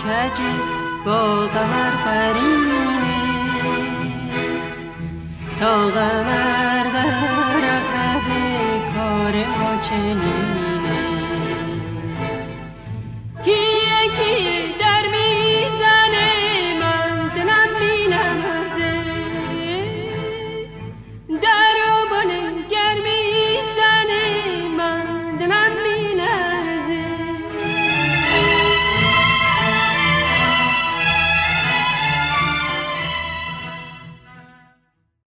کج با قمر قرینه، تا قمر در عقرب کار ما چنینه.